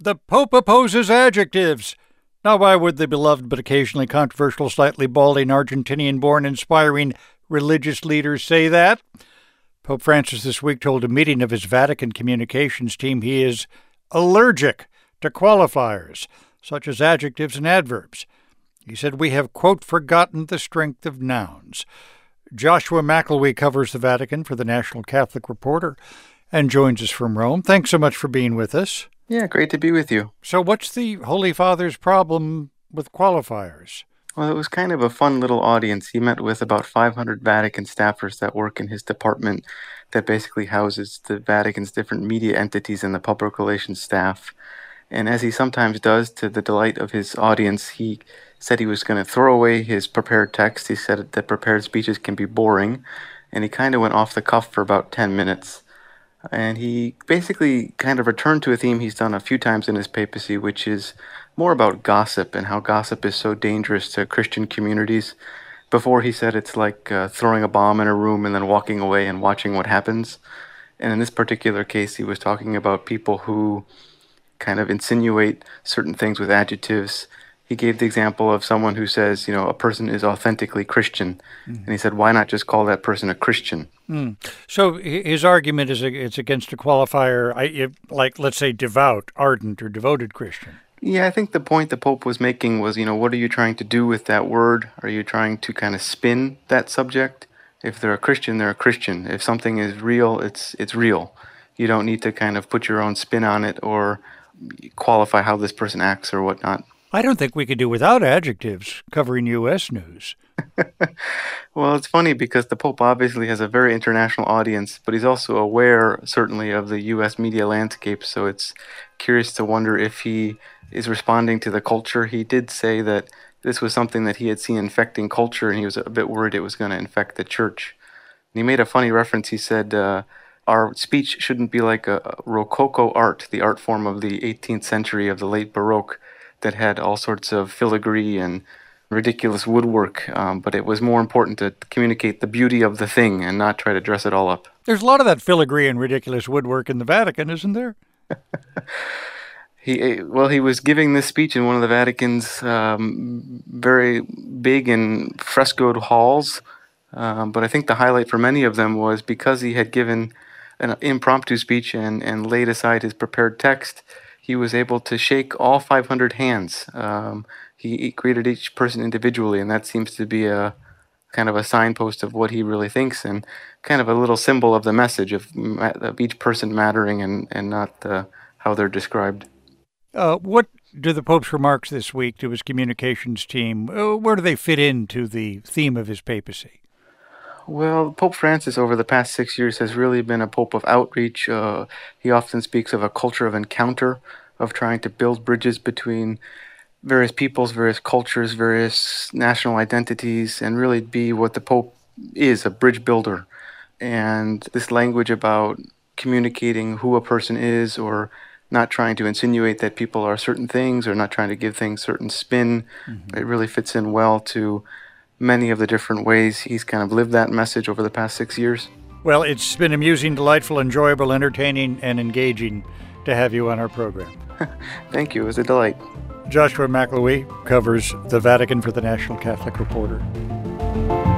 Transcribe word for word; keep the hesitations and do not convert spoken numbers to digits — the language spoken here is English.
The Pope opposes adjectives. Now, why would the beloved but occasionally controversial, slightly balding, Argentinian-born, inspiring religious leader say that? Pope Francis this week told a meeting of his Vatican communications team he is allergic to qualifiers, such as adjectives and adverbs. He said, "We have, quote, forgotten the strength of nouns." Joshua McElwee covers the Vatican for the National Catholic Reporter and joins us from Rome. Thanks so much for being with us. Yeah, great to be with you. So what's the Holy Father's problem with qualifiers? Well, it was kind of a fun little audience. He met with about five hundred Vatican staffers that work in his department that basically houses the Vatican's different media entities and the public relations staff. And as he sometimes does, to the delight of his audience, he said he was going to throw away his prepared text. He said that prepared speeches can be boring, and he kind of went off the cuff for about ten minutes. And he basically kind of returned to a theme he's done a few times in his papacy, which is more about gossip and how gossip is so dangerous to Christian communities. Before, he said it's like uh, throwing a bomb in a room and then walking away and watching what happens. And in this particular case, he was talking about people who kind of insinuate certain things with adjectives. He gave the example of someone who says, you know, a person is authentically Christian. Mm. And he said, why not just call that person a Christian? Mm. So his argument is it's against a qualifier, like, let's say, devout, ardent, or devoted Christian. Yeah, I think the point the Pope was making was, you know, what are you trying to do with that word? Are you trying to kind of spin that subject? If they're a Christian, they're a Christian. If something is real, it's it's real. You don't need to kind of put your own spin on it or qualify how this person acts or whatnot. I don't think we could do without adjectives covering U S news. Well, it's funny because the Pope obviously has a very international audience, but he's also aware, certainly, of the U S media landscape. So it's curious to wonder if he is responding to the culture. He did say that this was something that he had seen infecting culture, and he was a bit worried it was going to infect the church. And he made a funny reference. He said, uh, our speech shouldn't be like a Rococo art, the art form of the eighteenth century of the late Baroque, that had all sorts of filigree and ridiculous woodwork, um, but it was more important to communicate the beauty of the thing and not try to dress it all up. There's a lot of that filigree and ridiculous woodwork in the Vatican, isn't there? he well, he was giving this speech in one of the Vatican's um, very big and frescoed halls, um, but I think the highlight for many of them was because he had given an impromptu speech and, and laid aside his prepared text, he was able to shake all five hundred hands. Um, he, he greeted each person individually, and that seems to be a kind of a signpost of what he really thinks and kind of a little symbol of the message of, of each person mattering and, and not uh, how they're described. Uh, what do the Pope's remarks this week to his communications team, uh, where do they fit into the theme of his papacy? Well, Pope Francis over the past six years has really been a pope of outreach. Uh, he often speaks of a culture of encounter, of trying to build bridges between various peoples, various cultures, various national identities, and really be what the Pope is, a bridge builder. And this language about communicating who a person is, or not trying to insinuate that people are certain things, or not trying to give things certain spin, mm-hmm. It really fits in well to many of the different ways he's kind of lived that message over the past six years. Well, it's been amusing, delightful, enjoyable, entertaining, and engaging to have you on our program. Thank you. It was a delight. Joshua McElwee covers the Vatican for the National Catholic Reporter.